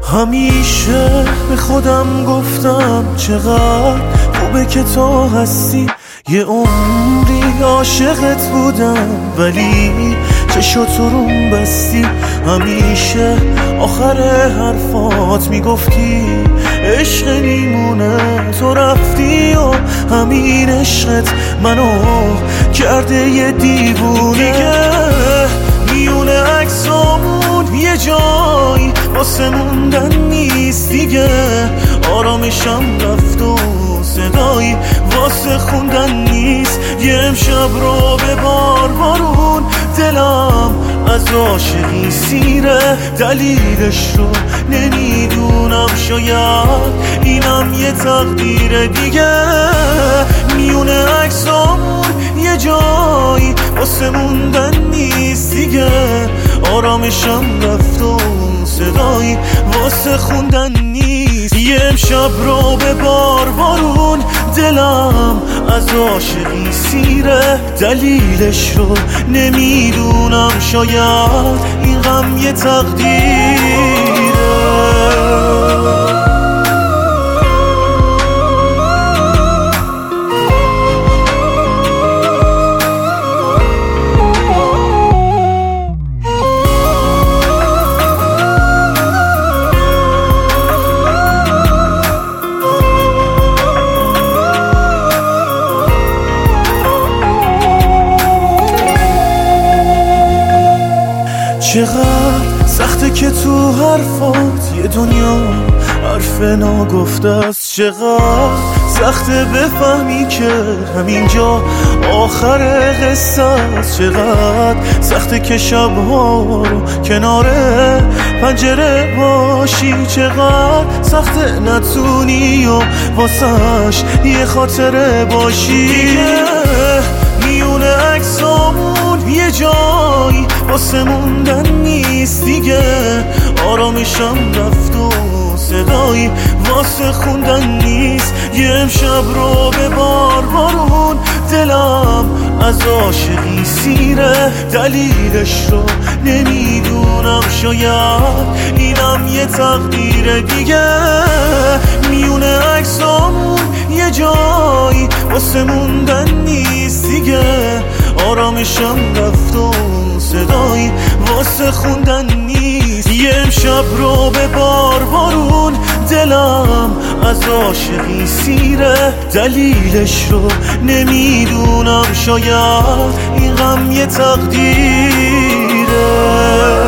همیشه به خودم گفتم چقدر خوبه که تو هستی، یه عمری عاشقت بودم ولی چشات روم بستی. همیشه آخر حرفات میگفتی عشق میمونه، تو رفتی و همین عشقت منو کرده یه دیوونه. دیگه میونه عکسامون یه جایی واسه موندن نیست، دیگه آرامشم رفت و صدایی واسه خوندن نیست. یه امشب رو به بارون دلم از عاشقی سیره، دلیلش رو نمیدونم، شاید اینم یه تقدیر. دیگه میونه عکسامون یه جایی واسه موندن نیست، دیگه آرامشم رفت و صدایی واسه خوندن نیست. یه امشب رو به بارون دلم از عاشقی سیره، دلیلش رو نمیدونم، شاید این غم یه تقدیره. چقدر سخته که تو حرفات یه دنیا حرف ناگفته است، چقدر سخته بفهمی که همینجا آخر قصه است، چقدر سخته که شبها رو کنار پنجره باشی، چقدر سخته نتونی و واسش یه خاطره باشی. میونه عکسامون یه جایی واسه موندن نیست، دیگه آرامشم رفت و صدایی واسه خوندن نیست. یه امشب رو به بارون دلم از عاشقی سیره، دلیلش رو نمیدونم، شاید اینم یه تقدیر. دیگه میونه عکسامون یه جایی واسه موندن نیست، دیگه آرامشم رفت و صدایی واسه خوندن نیست. یه امشب رو به بارون دلم از عاشقی سیره، دلیلش رو نمیدونم، شاید این غم یه تقدیره.